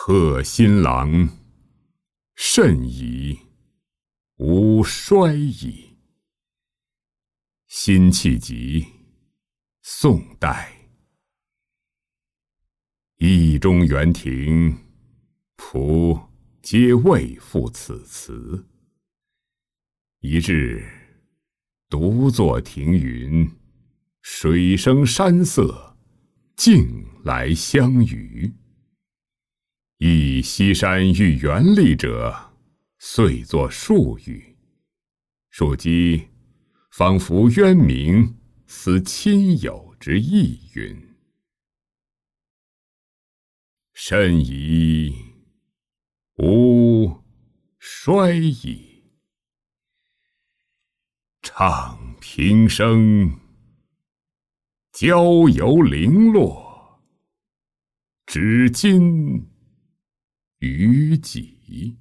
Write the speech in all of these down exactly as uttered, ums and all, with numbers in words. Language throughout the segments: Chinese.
贺新郎，甚矣，吾衰矣。辛弃疾，宋代。意中园庭，仆皆未赋此词。一日，独坐庭云，水声山色，径来相与。忆西山遇园丽者，遂作数语。数机仿佛渊明，思亲友之意云。甚矣，吾衰矣。唱平生，郊游零落，只今于己。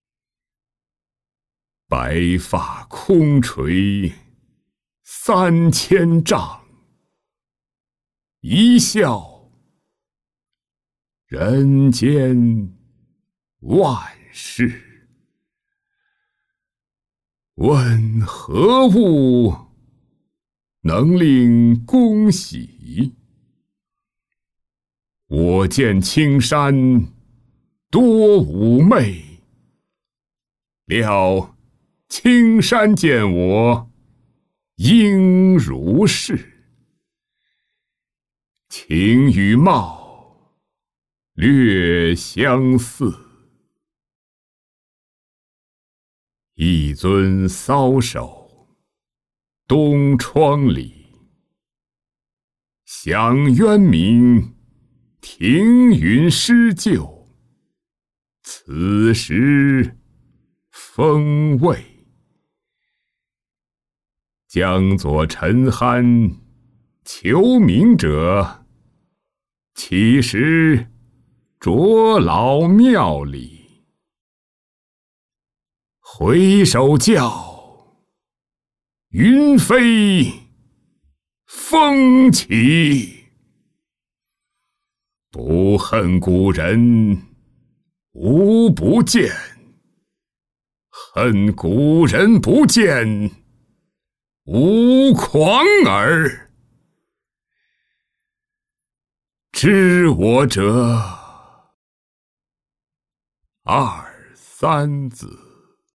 白发空垂三千丈，一笑人间万事。问何物能令公喜？我见青山多妩媚，料青山见我应如是。情与貌略相似，一尊搔首东窗里。想渊明，庭云诗旧，此时风味。将作陈酣求名者，其实卓老庙里。回首觉，云飞风起。不恨古人无不见，恨古人不见吾狂耳。知我者二三子。